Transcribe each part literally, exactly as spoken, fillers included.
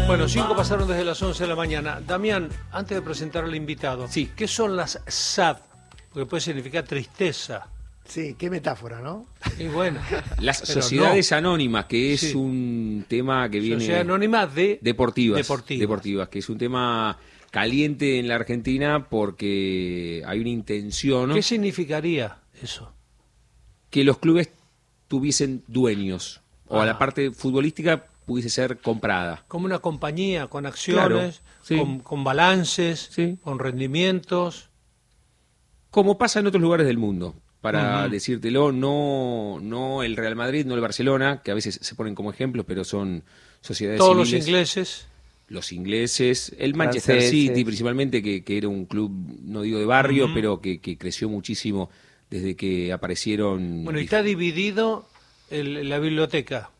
Bueno, cinco pasaron desde las once de la mañana. Damián, antes de presentar al invitado, sí. ¿Qué son las S A D? Porque puede significar tristeza. Sí, qué metáfora, ¿no? Y bueno. Las sociedades no. anónimas, que es sí. un tema que viene... Sociedad anónima de... Deportivas, deportivas. Deportivas, que es un tema caliente en la Argentina porque hay una intención... ¿Qué significaría eso? Que los clubes tuviesen dueños, o ah. a la parte futbolística pudiese ser comprada. Como una compañía, con acciones, claro, sí. con, con balances, sí. con rendimientos. Como pasa en otros lugares del mundo, para uh-huh. decírtelo, no, no el Real Madrid, no el Barcelona, que a veces se ponen como ejemplos, pero son sociedades Todos civiles. los ingleses. Los ingleses, el Manchester Franceses. City principalmente, que, que era un club, no digo de barrio, uh-huh. pero que, que creció muchísimo desde que aparecieron... Bueno, y está dividido el, la biblioteca.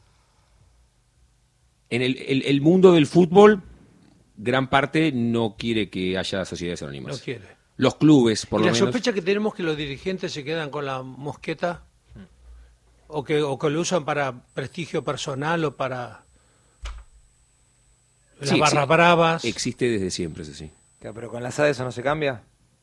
En el, el, el mundo del fútbol, gran parte no quiere que haya sociedades anónimas. No quiere. Los clubes, por ¿Y lo la menos... sospecha que tenemos que los dirigentes se quedan con la mosqueta? ¿O que, o que lo usan para prestigio personal o para las sí, barras sí, bravas? Existe desde siempre, eso sí. Pero con la S A D eso no se cambia.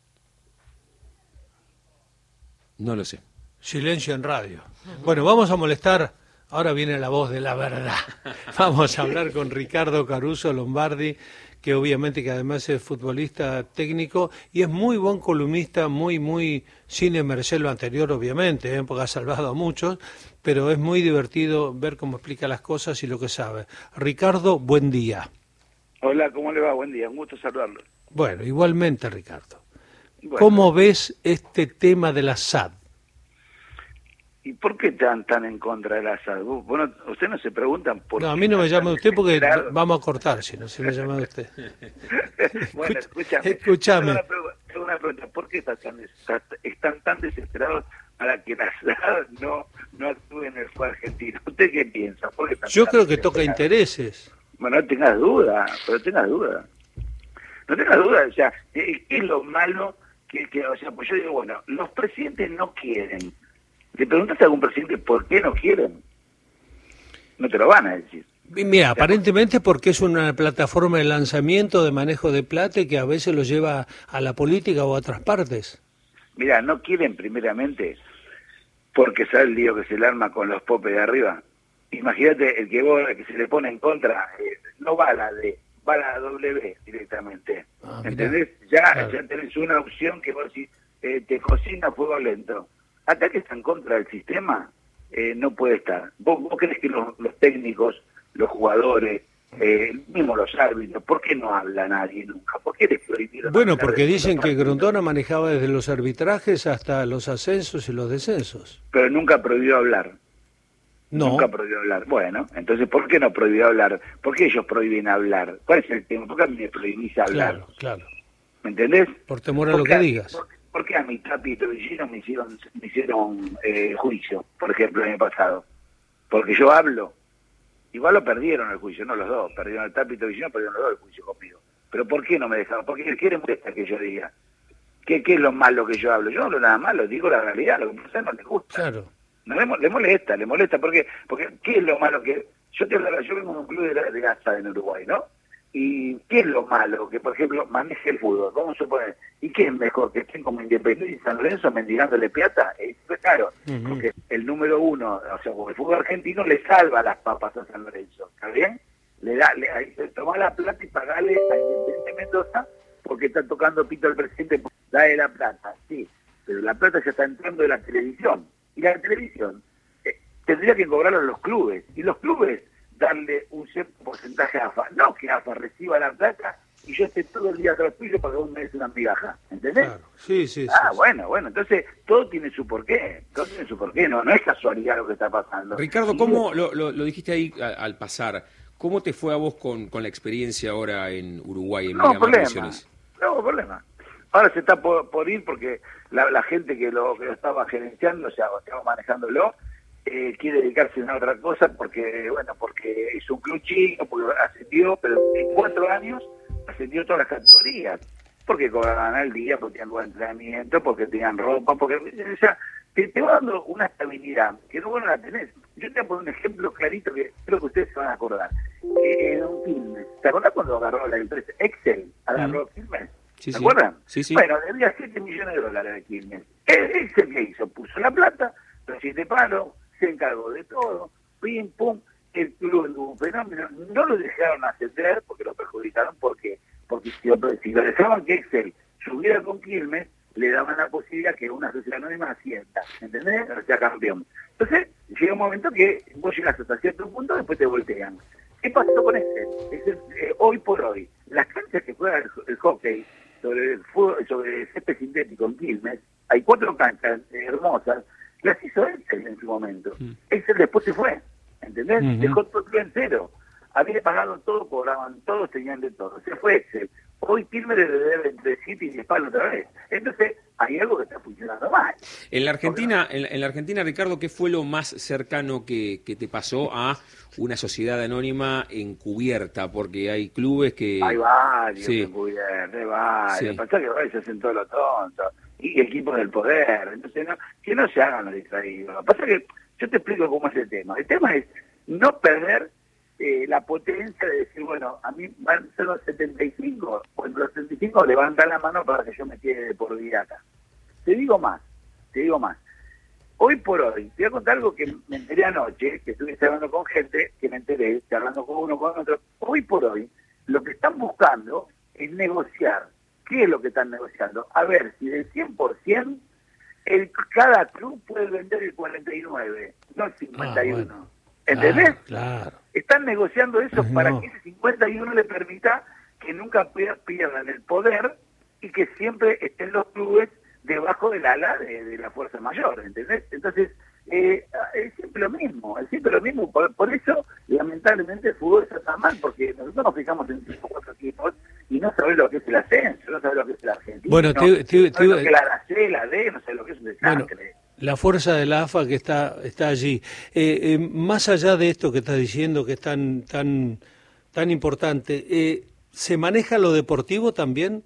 No lo sé. Silencio en radio. Bueno, vamos a molestar. Ahora viene la voz de la verdad. Vamos a hablar con Ricardo Caruso Lombardi, que obviamente que además es futbolista técnico y es muy buen columnista, muy, muy sin emerger lo anterior, obviamente, ¿eh? Porque ha salvado a muchos, pero es muy divertido ver cómo explica las cosas y lo que sabe. Ricardo, buen día. Hola, ¿cómo le va? Buen día, un gusto saludarlo. Bueno, igualmente, Ricardo. Bueno. ¿Cómo ves este tema de la S A D? ¿Y por qué están tan en contra de la S A D? Bueno, ustedes no se preguntan por No, qué. a mí no me llame usted porque desesperado. vamos a cortar, si no se me llama usted. Bueno, escúchame. Escúchame. Tengo una, pregu- tengo una pregunta. ¿Por qué están tan, des- están tan desesperados para que la S A D no, no actúe en el fútbol argentino? ¿Usted qué piensa? ¿Por qué están Yo tan creo que toca desesperados? intereses. Bueno, no tengas duda, pero tengas duda. No tengas duda, o sea, ¿qué es lo malo? que, que O sea, pues yo digo, bueno, los presidentes no quieren. ¿Te preguntaste a algún presidente por qué no quieren? No te lo van a decir. Mira, aparentemente porque es una plataforma de lanzamiento, de manejo de plata y que a veces lo lleva a la política o a otras partes. Mira, no quieren primeramente porque sabe el lío que se le arma con los popes de arriba. Imagínate el que vos, el que se le pone en contra, eh, no va a la D, va a la W directamente. Ah, mirá. ¿Entendés? Ya, Claro. ya tenés una opción que vos decís, eh, te cocina a fuego lento. Acá que está en contra del sistema, eh, no puede estar. ¿Vos, vos crees que los, los técnicos, los jugadores, eh, mismo los árbitros, ¿por qué no habla nadie nunca? ¿Por qué les prohibieron Bueno, hablar porque de dicen los que árbitros? Grondona manejaba desde los arbitrajes hasta los ascensos y los descensos. Pero nunca prohibió hablar. No, Nunca prohibió hablar. Bueno, entonces, ¿por qué no prohibió hablar? ¿Por qué ellos prohíben hablar? ¿Cuál es el tema? ¿Por qué a mí me prohibís hablar? claro, claro. ¿Me entendés? Por temor a lo ¿Por que qué digas. ¿Por, por qué a mi Tapi y Trujillo me hicieron, me hicieron eh, juicio, por ejemplo, el año pasado? Porque yo hablo. Igual lo perdieron el juicio, no los dos. Perdieron el Tapi y Trujillo, perdieron los dos el juicio conmigo. Pero ¿por qué no me dejaron? Porque ¿qué les molesta que yo diga? ¿Qué, ¿Qué es lo malo que yo hablo? Yo no hablo nada malo, digo la realidad, lo que a ustedes no les gusta. Claro. No, le, mo- le molesta, le molesta, porque porque ¿qué es lo malo que...? Yo te hablo, yo vengo de un club de, la, de Gaza en Uruguay, ¿no? ¿Y qué es lo malo? Que, por ejemplo, maneje el fútbol, vamos a suponer. ¿Y qué es mejor? ¿Que estén como Independiente y San Lorenzo mendigándole plata? Es claro, Ujú. porque el número uno, o sea, porque el fútbol argentino le salva las papas a San Lorenzo, ¿está bien? Le da, le, ahí se toma la plata y pagale a Independiente Mendoza porque está tocando pito al presidente, dale la plata, sí, pero la plata ya está entrando de la televisión. Y la televisión eh, tendría que cobrarlo a los clubes, y los clubes darle un cierto porcentaje a AFA, no que AFA reciba la plata y yo esté todo el día tras tuyo para que vos me des una migaja, ¿entendés? Claro. Sí, sí, sí. Ah, sí. bueno, bueno, entonces todo tiene su porqué, todo tiene su porqué, no, no es casualidad lo que está pasando. Ricardo, Y- ¿cómo lo, lo, lo dijiste ahí a- al pasar? ¿Cómo te fue a vos con, con la experiencia ahora en Uruguay, en No Miramar problema, Misiones? no problema. Ahora se está por, por ir porque la, la gente que lo, que lo estaba gerenciando, o sea, o estaba manejándolo, eh, quiere dedicarse a otra cosa porque, bueno, porque es un club chico, porque ascendió, pero en cuatro años ascendió todas las categorías. Porque cobraban al día, porque tenían buen entrenamiento, porque tenían ropa, porque, o sea, te, te va dando una estabilidad que no vos no la tenés. Yo te voy a poner un ejemplo clarito que creo que ustedes se van a acordar. eh, en un Quilmes. ¿Te acordás cuando agarró la empresa Excel? Agarró mm. Quilmes. Sí, ¿Te sí. acuerdan? Sí, sí. Bueno, debía siete millones de dólares de Quilmes. Excel que hizo, puso la plata, los siete palos, se encargó de todo, pim, pum, el club tuvo un fenómeno, no lo dejaron ascender porque lo perjudicaron porque porque si lo, si lo dejaban que Excel subiera con Quilmes, le daban la posibilidad que una sociedad anónima ascienda, ¿entendés? O sea, campeón. Entonces, llega un momento que vos llegas hasta cierto punto, después te voltean. ¿Qué pasó con Excel? Excel eh, hoy por hoy, las canchas que juega el, el hockey sobre el fútbol, sobre el césped sintético en Quilmes, hay cuatro canchas eh, hermosas, las hizo Excel en su momento. Mm. Excel después se fue, ¿entendés? Uh-huh. Dejó todo en cero. Había pagado todo, cobraban todo, tenían de todo. Se fue Excel. Hoy Quilmes le debe entre siete y diez palos otra vez. Entonces, hay algo que está funcionando mal. En la Argentina, en la, en la Argentina, Ricardo, ¿qué fue lo más cercano que, que te pasó a una sociedad anónima encubierta? Porque hay clubes que... Hay varios sí. encubiertos, hay varios. Sí. Lo que pasa es que varios se hacen todo lo tonto. Y equipos del poder. Entonces, no, que no se hagan los distraídos. Lo que pasa es que yo te explico cómo es el tema. El tema es no perder eh, la potencia de decir, bueno, a mí van a ser los setenta y cinco, o entre los setenta y cinco levantan la mano para que yo me quede de por vida acá. Te digo más, te digo más. Hoy por hoy, te voy a contar algo que me enteré anoche, que estuve hablando con gente, que me enteré, hablando con uno, con otro. Hoy por hoy, lo que están buscando es negociar. ¿Qué es lo que están negociando? A ver si del cien por ciento, el, cada club puede vender el cuarenta y nueve, no el cincuenta y uno. Ah, bueno. ¿Entendés? Ah, claro. Están negociando eso no. para que ese cincuenta y uno le permita que nunca pierdan el poder y que siempre estén los clubes debajo del ala de, de la fuerza mayor, ¿entendés? Entonces, eh, es siempre lo mismo, es siempre lo mismo. Por, por eso, lamentablemente, el fútbol está tan mal, porque nosotros nos fijamos en cinco o cuatro equipos y no sabés lo que es el ascenso, no sabés lo que es el argentino, bueno, te, no, te, no te, lo que es la C, la D, no sabés lo que es un desastre. Bueno, la fuerza de la A F A que está está allí. Eh, eh, más allá de esto que estás diciendo, que es tan, tan, tan importante, eh, ¿se maneja lo deportivo también?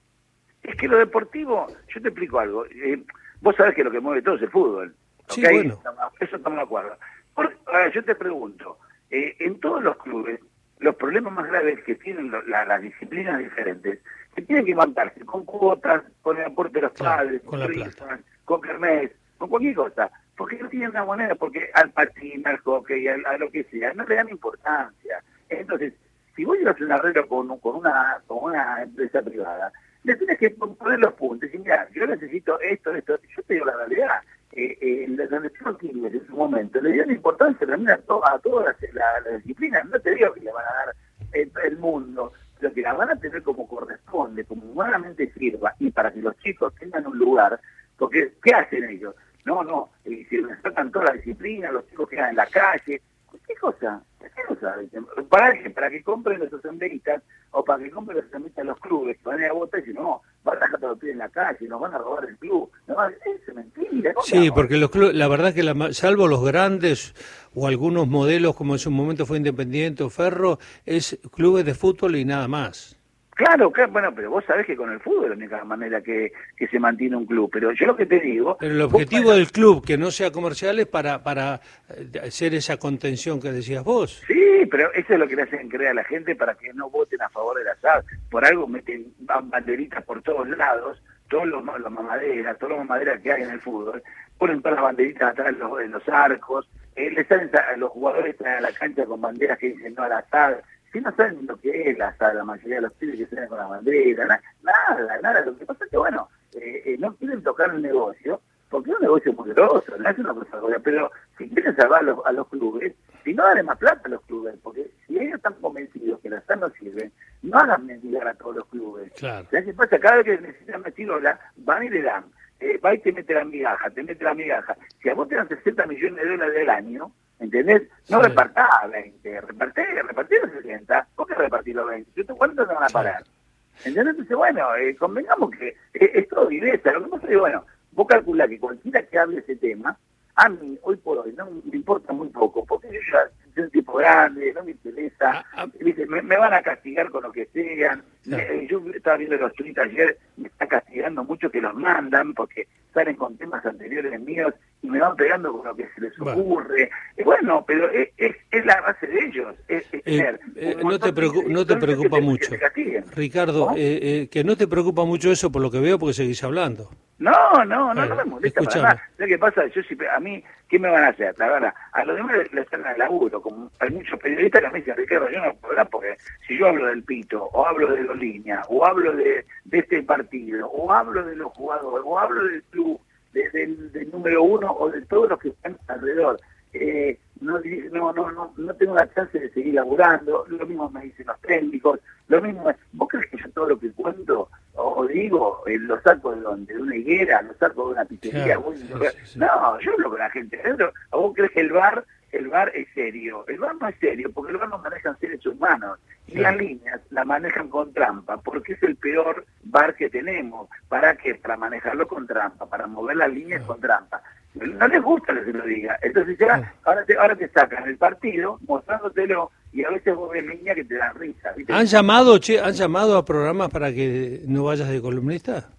Es que lo deportivo, yo te explico algo, eh, vos sabés que lo que mueve todo es el fútbol, sí, ¿okay? Bueno. Eso estamos de acuerdo. Por, a ver, yo te pregunto, eh, en todos los clubes, los problemas más graves que tienen lo, la, las disciplinas diferentes, que tienen que mandarse con cuotas, con el aporte de los claro, padres, con, con la plata, con kermés, con cualquier cosa, porque no tienen una moneda, porque al patín, al hockey, al, a lo que sea, no le dan importancia. Entonces, si vos llevas un arreglo con, con, una, con una empresa privada, le tienes que poner los puntos y mira, yo necesito esto, esto, yo te digo la realidad, eh, eh, donde estuvo Quilmes en su momento, le dieron importancia también a, to, a todas las la, la disciplinas, no te digo que le van a dar el, el mundo, pero que la van a tener como corresponde, como humanamente sirva, y para que los chicos tengan un lugar, porque ¿qué hacen ellos? No, no, eh, si les sacan toda la disciplina, los chicos quedan en la calle, ¿qué cosa? ¿Qué cosa? ¿Para qué? Para que compren los asambleístas o para que compren los asambleístas los clubes que van a ir a votar y dicen, no, van a dejar todos los pies en la calle, nos van a robar el club. No, es mentira. Sí, porque los clubes, la verdad que la, salvo los grandes o algunos modelos como en su momento fue Independiente o Ferro, es clubes de fútbol y nada más. Claro, claro, bueno, pero vos sabés que con el fútbol es la única manera que, que se mantiene un club. Pero yo lo que te digo... Pero el objetivo vos, del club, que no sea comercial, es para, para hacer esa contención que decías vos. Sí, pero eso es lo que le hacen creer a la gente para que no voten a favor de la S A D. Por algo meten banderitas por todos lados, todos los, los mamaderas, todas las mamaderas que hay en el fútbol, ponen todas las banderitas atrás en los, en los arcos, eh, le salen a los jugadores a la cancha con banderas que dicen no a la S A D. Si no saben lo que es la S A D, la mayoría de los pibes que salen con la bandera, na, nada, nada. Lo que pasa es que, bueno, eh, eh, no quieren tocar el negocio, porque es un negocio poderoso, no es una cosa buena, pero si quieren salvar a los, a los clubes, si no darle más plata a los clubes, porque si ellos están convencidos que la S A D no sirve, no hagan mendigar a todos los clubes. Claro. ¿Sabes qué pasa? Cada vez que necesitan una chirola, van y le dan. Eh, va y te mete la migaja, te mete la migaja. Si a vos te dan sesenta millones de dólares del año, ¿entendés? No sí. Repartá veinte, repartí, repartí los sesenta, ¿por qué repartí los veinte? ¿Cuánto te van a pagar? ¿Entendés? Entonces, bueno, eh, convengamos que eh, es todo viveza. Lo que pasa es que, bueno, vos calculás que cualquiera que hable ese tema, a mí, hoy por hoy, no me importa muy poco, porque yo ya soy un tipo grande, no me interesa, ah, ah. ¿Viste? Me, me van a castigar con lo que sean. Sí. Eh, yo estaba viendo los tweets ayer, me está castigando mucho que los mandan, porque salen con temas anteriores míos, y y me van pegando con lo que se les Bueno. ocurre. Y bueno, pero es, es, es la base de ellos. Es, es Eh, tener eh, un no montón te, de preocu- no te directores preocupa que te- mucho, que te castiguen. Ricardo, ¿Cómo? eh, eh, que no te preocupa mucho eso por lo que veo porque seguís hablando. No, no, no, Bueno, no me molesta escúchame. para nada. ¿Sabes qué pasa? Yo si, a mí, ¿qué me van a hacer? La verdad, a los demás les están al laburo, como hay muchos periodistas que me dicen, Ricardo, yo no puedo hablar porque si yo hablo del Pito, o hablo de los líneas, o hablo de, de este partido, o hablo de los jugadores, o hablo del club, de- del, del número uno, o de todos los que están alrededor, eh, no, no, no, no, no tengo la chance de seguir laburando, lo mismo me dicen los técnicos, lo mismo, ¿vos crees que yo todo lo que cuento o digo, eh, lo saco de donde, de una higuera, lo saco de una pizzería? Claro, voy- sí, sí, sí. No, yo hablo con la gente. ¿A vos crees que el bar, el bar es serio? El bar no es serio, porque el bar no manejan seres humanos. Y Claro. las líneas la manejan con trampa, porque es el peor bar que tenemos. ¿Para qué? Para manejarlo con trampa, para mover las líneas con trampa. No les gusta que se lo diga. Entonces ya, ahora te, ahora te sacan el partido mostrándotelo y a veces vos ves líneas que te dan risa. ¿viste? ¿Han llamado, che, han llamado a programas para que no vayas de columnista?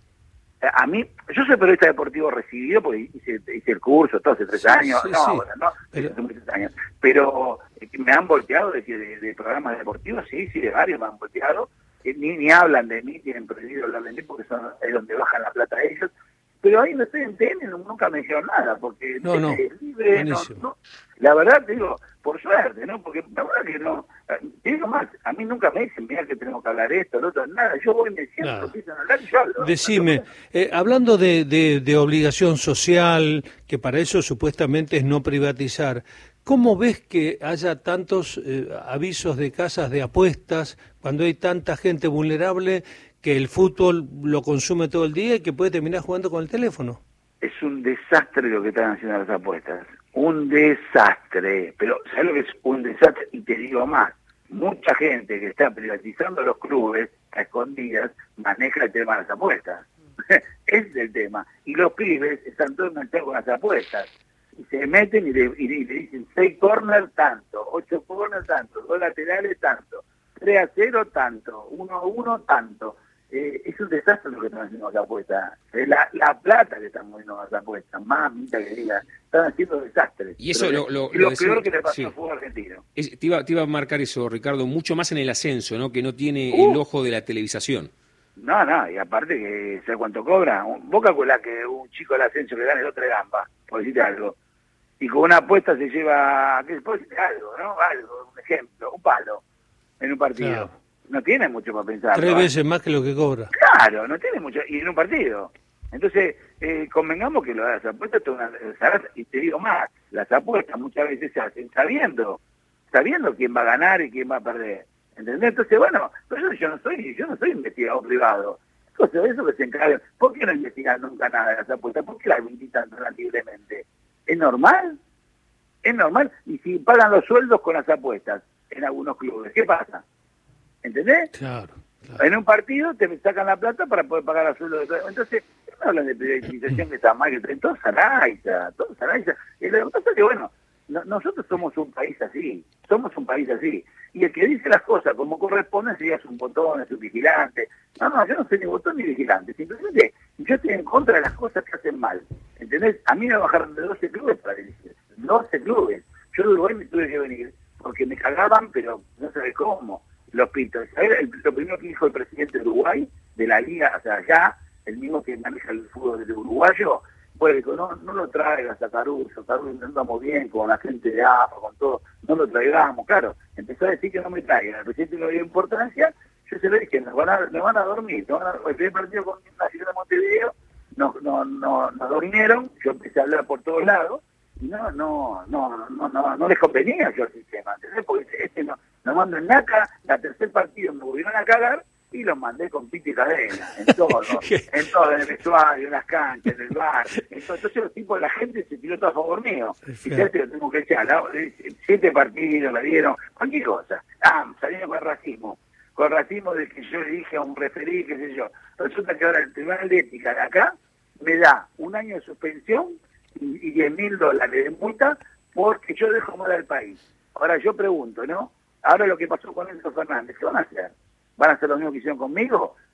A mí, yo soy periodista deportivo recibido porque hice, hice el curso, todo hace tres años, sí, no, sí. ahora no, Pero- hace muchos años, pero eh, me han volteado de, de, de programas deportivos, sí, sí, de varios me han volteado, eh, ni, ni hablan de mí, tienen prohibido hablar de mí porque son, es donde bajan la plata ellos, pero ahí no estoy en T N, no- nunca me dijeron nada, porque No, no, es libre, no, buenísimo. no, la verdad te digo, por suerte, ¿no? Porque la verdad que no, eh, te digo más, a mí nunca me dicen, mira que tenemos que hablar esto, lo otro, nada, yo voy, me siento, Nada. empiezan a hablar y yo hablo. Decime, eh, hablando de, de, de obligación social, que para eso supuestamente es no privatizar, ¿cómo ves que haya tantos eh, avisos de casas de apuestas cuando hay tanta gente vulnerable que el fútbol lo consume todo el día y que puede terminar jugando con el teléfono? Es un desastre lo que están haciendo las apuestas. Un desastre. Pero, ¿sabes lo que es un desastre? Y te digo más. Mucha gente que está privatizando los clubes a escondidas maneja el tema de las apuestas. Ese es el tema. Y los pibes están todos enganchados con las apuestas. Y se meten y le, y le- y le dicen seis corners tanto, ocho corners tanto, dos laterales tanto, tres a cero tanto, uno a uno tanto. Eh, es un desastre lo que están haciendo las apuestas. Eh, la, la plata que están moviendo las apuestas, mamita que diga, están haciendo desastres. Y eso Pero lo- lo- es lo lo decimos- peor que le pasó sí. al fútbol argentino. Es- te, iba, te iba a marcar eso, Ricardo, mucho más en el ascenso, ¿no? Que no tiene Uh. el ojo de la televisación. No, no, y aparte que ¿sabes cuánto cobra? Un- Vos calculás que un chico del ascenso le gane dos tres gambas, por decirte algo. Y con una apuesta se lleva, ¿qué puedo decirte algo, no? Algo, un ejemplo, un palo en un partido. Claro. No tiene mucho para pensar. Tres ¿no? veces más que lo que cobra. Claro, no tiene mucho, y en un partido. Entonces, eh, convengamos que lo de las apuestas, son una- y te digo más, las apuestas muchas veces se hacen sabiendo, sabiendo quién va a ganar y quién va a perder. ¿Entendés? Entonces, bueno, pero yo, yo no soy, yo no soy investigador privado. Entonces, eso que se encarga. ¿Por qué no investigan nunca nada de las apuestas? ¿Por qué las invitan tan libremente? ¿Es normal? ¿Es normal? Y si pagan los sueldos con las apuestas en algunos clubes, ¿qué pasa? ¿Entendés? Claro, claro. En un partido te sacan la plata para poder pagar el sueldo de todo. Entonces, no hablan de privatización que está mal, que está todo Saraiza, todo Saraiza. Y lo que pasa es que, bueno, no- nosotros somos un país así, somos un país así. Y el que dice las cosas como corresponde sería un botón, es un vigilante. No, no, yo no soy ni botón ni vigilante. Simplemente yo estoy en contra de las cosas que hacen mal. ¿Entendés? A mí me bajaron de doce clubes para dirigir. doce clubes. Yo de Uruguay me tuve que venir porque me cagaban, pero no sé cómo. Los pitos. ¿Sabés? El- Lo primero que dijo el presidente de Uruguay, de la liga, o sea, allá, el mismo que maneja el fútbol del uruguayo, pues dijo, no, no lo traigas a Caruso, Caruso no andamos bien con la gente de A F A, con todo, no lo traigamos, claro. Empezó a decir que no me traigan, el presidente no le dio importancia, yo se lo dije, nos van a, nos van a dormir, nos van a, el primer partido con la ciudad de Montevideo, nos, no, no, nos dormieron, yo empecé a hablar por todos lados, y no, no, no, no, no, no les convenía yo el sistema, ¿entendés? Porque este no, nos mandan naca, la tercer partido me volvieron a cagar, y los mandé con pita y cadena, en todo, en todo, en el vestuario, en las canchas, en el bar. Entonces, entonces los tipos, la gente se tiró todo a favor mío. Y ya te lo tengo que echar, ¿no? Siete partidos la dieron, cualquier cosa. Ah, salieron con racismo. Con racismo de que yo le dije a un referí, qué sé yo. Resulta que ahora el Tribunal de Ética de acá me da un año de suspensión y, y diez mil dólares de multa porque yo dejo mal al país. Ahora yo pregunto, ¿no? Ahora lo que pasó con Enzo Fernández, ¿qué van a hacer? ¿Van a hacer lo mismo que hicieron conmigo?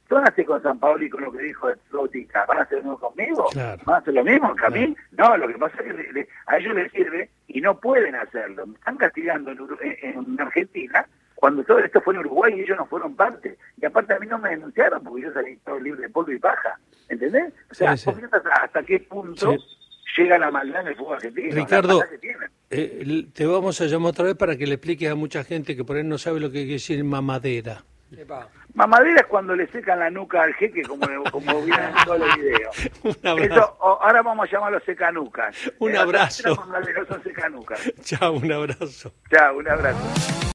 ¿qué van a hacer con San Paolo y con lo que dijo Exótica? ¿Van a hacer lo mismo conmigo? Claro. ¿Van a hacer lo mismo que a mí? Claro. No, lo que pasa es que le- le- a ellos les sirve y no pueden hacerlo. Me están castigando en, Uru- en- en Argentina cuando todo esto fue en Uruguay y ellos no fueron parte. Y aparte a mí no me denunciaron porque yo salí todo libre de polvo y paja. ¿Entendés? O sea, Sí, sí. ¿vos fíjate hasta, hasta qué punto Sí. llega la maldad en el fútbol argentino? la Ricardo, maldad que tienen. eh, l- te vamos a llamar otra vez para que le expliques a mucha gente que por ahí no sabe lo que quiere decir mamadera. Epa. Mamadera es cuando le secan la nuca al jeque, como, como vieron en todos los videos. Un abrazo. Eso, o- ahora vamos a llamarlos secanucas. Un Eh, abrazo. Argentina, no son secanucas. Chao, un abrazo. Chao, un abrazo.